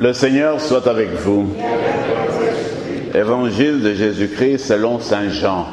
Le Seigneur soit avec vous. Évangile de Jésus-Christ selon saint Jean.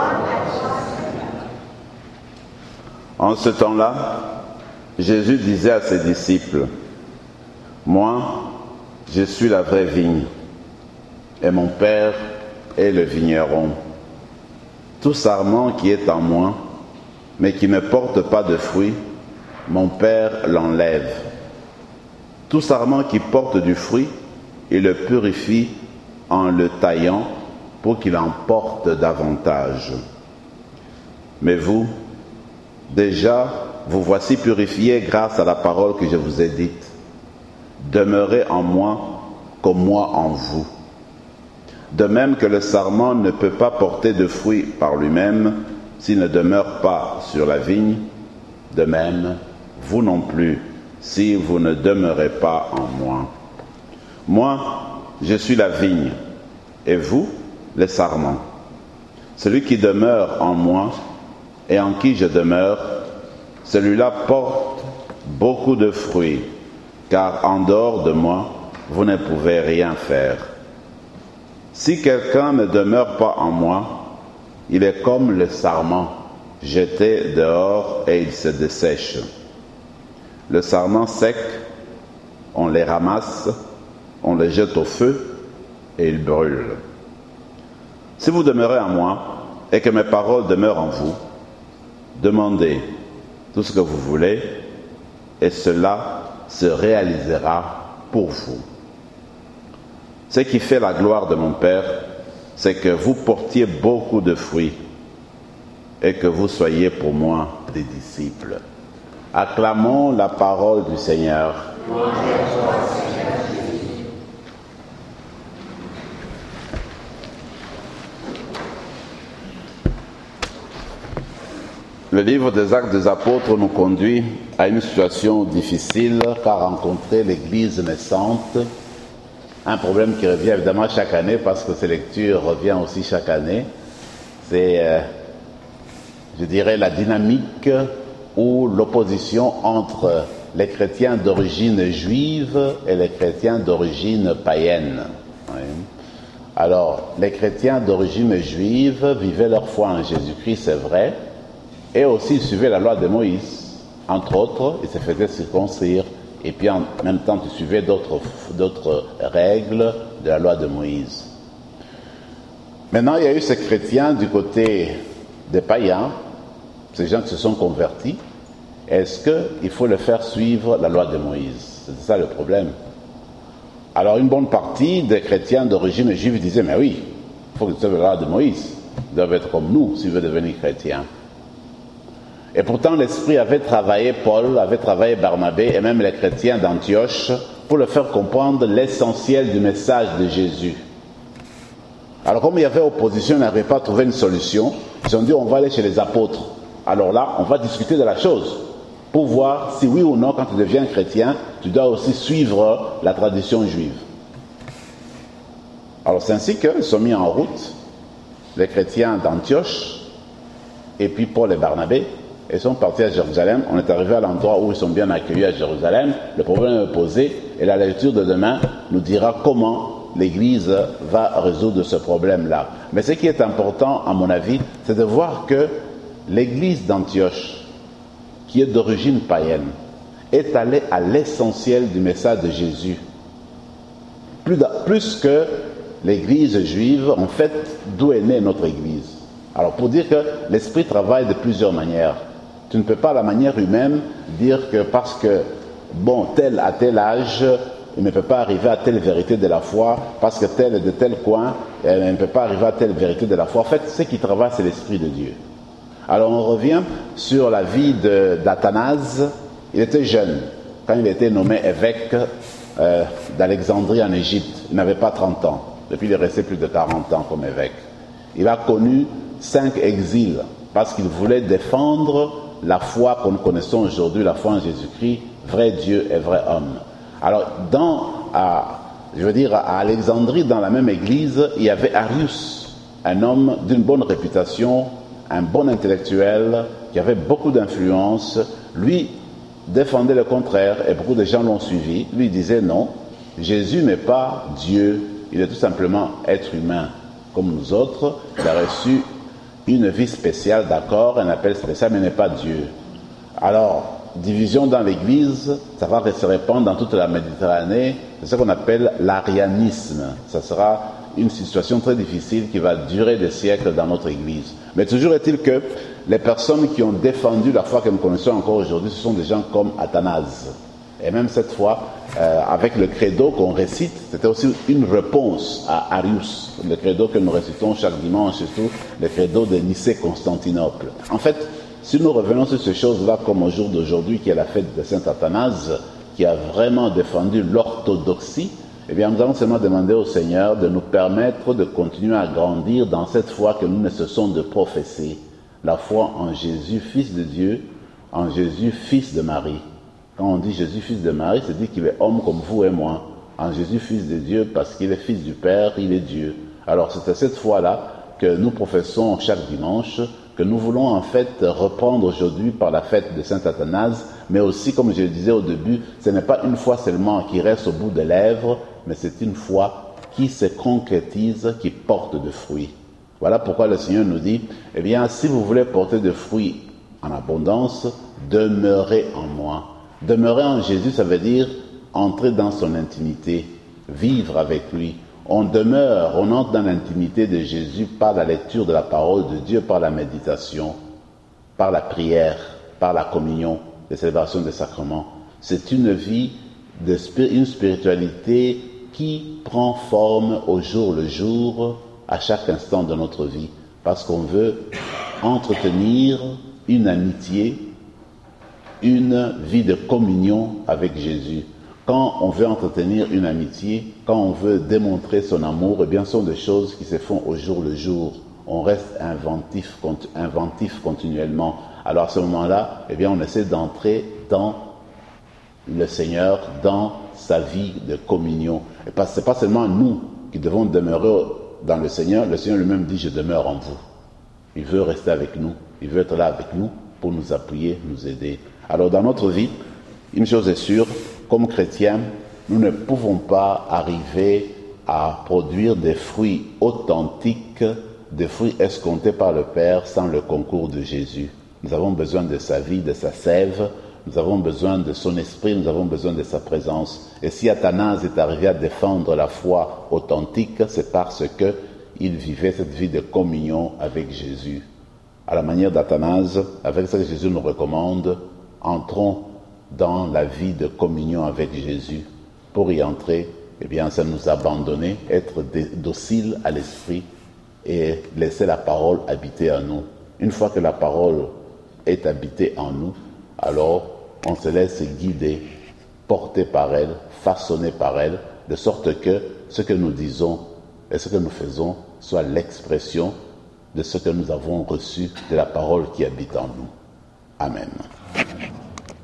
En ce temps-là, Jésus disait à ses disciples, « Moi, je suis la vraie vigne, et mon Père est le vigneron. Tout sarment qui est en moi, mais qui ne porte pas de fruits, mon Père l'enlève. Tout sarment qui porte du fruit, il le purifie en le taillant pour qu'il en porte davantage. Mais vous, déjà, vous voici purifiés grâce à la parole que je vous ai dite. Demeurez en moi comme moi en vous. De même que le sarment ne peut pas porter de fruits par lui-même s'il ne demeure pas sur la vigne, de même, vous non plus, si vous ne demeurez pas en moi. Moi, je suis la vigne, et vous, les sarments. Celui qui demeure en moi et en qui je demeure, celui-là porte beaucoup de fruits, car en dehors de moi, vous ne pouvez rien faire. Si quelqu'un ne demeure pas en moi, il est comme le sarment, jeté dehors et il se dessèche. Le sarment sec, on les ramasse, on les jette au feu et ils brûlent. Si vous demeurez en moi et que mes paroles demeurent en vous, demandez tout ce que vous voulez et cela se réalisera pour vous. Ce qui fait la gloire de mon Père, c'est que vous portiez beaucoup de fruits et que vous soyez pour moi des disciples. Acclamons la parole du Seigneur. Le livre des Actes des Apôtres nous conduit à une situation difficile qu'a rencontré l'Église naissante. Un problème qui revient évidemment chaque année parce que ces lectures reviennent aussi chaque année. C'est, je dirais, la dynamique ou l'opposition entre les chrétiens d'origine juive et les chrétiens d'origine païenne. Oui. Alors, les chrétiens d'origine juive vivaient leur foi en Jésus-Christ, c'est vrai, et aussi ils suivaient la loi de Moïse. Entre autres, ils se faisaient circoncire, et puis en même temps, ils suivaient d'autres règles de la loi de Moïse. Maintenant, il y a eu ces chrétiens du côté des païens, ces gens qui se sont convertis. Est-ce qu'il faut le faire suivre la loi de Moïse? C'est ça le problème. Alors une bonne partie des chrétiens d'origine juive disaient, mais oui, il faut qu'ils suivent la loi de Moïse. Ils doivent être comme nous s'ils veulent devenir chrétiens. Et pourtant l'Esprit avait travaillé Paul, avait travaillé Barnabé et même les chrétiens d'Antioche pour leur faire comprendre l'essentiel du message de Jésus. Alors comme il y avait opposition, ils n'arrivaient pas à trouver une solution, ils ont dit on va aller chez les apôtres. Alors là, on va discuter de la chose pour voir si oui ou non, quand tu deviens chrétien, tu dois aussi suivre la tradition juive. Alors c'est ainsi qu'ils sont mis en route, les chrétiens d'Antioche, et puis Paul et Barnabé, ils sont partis à Jérusalem. On est arrivé à l'endroit où ils sont bien accueillis à Jérusalem. Le problème est posé et la lecture de demain nous dira comment l'Église va résoudre ce problème-là. Mais ce qui est important, à mon avis, c'est de voir que l'Église d'Antioche, qui est d'origine païenne, est allée à l'essentiel du message de Jésus. Plus que l'Église juive, en fait, d'où est née notre Église. Alors, pour dire que l'Esprit travaille de plusieurs manières. Tu ne peux pas, à la manière humaine, dire que parce que, bon, tel à tel âge, il ne peut pas arriver à telle vérité de la foi, parce que tel est de tel coin, il ne peut pas arriver à telle vérité de la foi. En fait, ce qui travaille, c'est l'Esprit de Dieu. Alors, on revient sur la vie d'Athanase. Il était jeune quand il était nommé évêque d'Alexandrie en Égypte. Il n'avait pas 30 ans. Depuis, il est resté plus de 40 ans comme évêque. Il a connu 5 exils parce qu'il voulait défendre la foi que nous connaissons aujourd'hui, la foi en Jésus-Christ, vrai Dieu et vrai homme. Alors, à Alexandrie, dans la même église, il y avait Arius, un homme d'une bonne réputation, un bon intellectuel, qui avait beaucoup d'influence. Lui défendait le contraire et beaucoup de gens l'ont suivi. Lui disait non, Jésus n'est pas Dieu, il est tout simplement être humain, comme nous autres. Il a reçu une vie spéciale, d'accord, un appel spécial, mais n'est pas Dieu. Alors, division dans l'Église, ça va se répandre dans toute la Méditerranée, c'est ce qu'on appelle l'arianisme. Ça sera une situation très difficile qui va durer des siècles dans notre Église. Mais toujours est-il que les personnes qui ont défendu la foi que nous connaissons encore aujourd'hui, ce sont des gens comme Athanase. Et même cette fois, avec le credo qu'on récite, c'était aussi une réponse à Arius, le credo que nous récitons chaque dimanche, surtout le credo de Nicée-Constantinople. En fait, si nous revenons sur ces choses-là, comme au jour d'aujourd'hui, qui est la fête de Saint Athanase, qui a vraiment défendu l'orthodoxie, eh bien, nous allons seulement demander au Seigneur de nous permettre de continuer à grandir dans cette foi que nous ne cessons de professer. La foi en Jésus, Fils de Dieu, en Jésus, Fils de Marie. Quand on dit Jésus, Fils de Marie, c'est dire qu'il est homme comme vous et moi. En Jésus, Fils de Dieu, parce qu'il est Fils du Père, il est Dieu. Alors, c'est à cette foi-là que nous professons chaque dimanche, que nous voulons en fait reprendre aujourd'hui par la fête de Saint Athanase, mais aussi, comme je le disais au début, ce n'est pas une foi seulement qui reste au bout des lèvres, mais c'est une foi qui se concrétise, qui porte de fruits. Voilà pourquoi le Seigneur nous dit, eh bien, si vous voulez porter de fruits en abondance, demeurez en moi. Demeurer en Jésus, ça veut dire entrer dans son intimité, vivre avec lui. On demeure, on entre dans l'intimité de Jésus par la lecture de la parole de Dieu, par la méditation, par la prière, par la communion, les célébrations des sacrements. C'est une vie, une spiritualité qui prend forme au jour le jour, à chaque instant de notre vie, parce qu'on veut entretenir une amitié, une vie de communion avec Jésus. Quand on veut entretenir une amitié, quand on veut démontrer son amour, eh bien, ce sont des choses qui se font au jour le jour. On reste inventif continuellement. Alors à ce moment-là, eh bien, on essaie d'entrer dans le Seigneur, dans sa vie de communion. Et c'est pas seulement nous qui devons demeurer dans le Seigneur lui-même dit « Je demeure en vous ». Il veut rester avec nous, il veut être là avec nous pour nous appuyer, nous aider. Alors dans notre vie, une chose est sûre, comme chrétiens, nous ne pouvons pas arriver à produire des fruits authentiques, des fruits escomptés par le Père sans le concours de Jésus. Nous avons besoin de sa vie, de sa sève, nous avons besoin de son esprit, nous avons besoin de sa présence. Et si Athanase est arrivé à défendre la foi authentique, c'est parce qu'il vivait cette vie de communion avec Jésus. À la manière d'Athanase, avec ce que Jésus nous recommande, entrons dans la vie de communion avec Jésus. Pour y entrer, eh bien, c'est nous abandonner, être docile à l'esprit et laisser la parole habiter en nous. Une fois que la parole est habitée en nous, alors on se laisse guider, porter par elle, façonner par elle, de sorte que ce que nous disons et ce que nous faisons soit l'expression de ce que nous avons reçu de la parole qui habite en nous. Amen.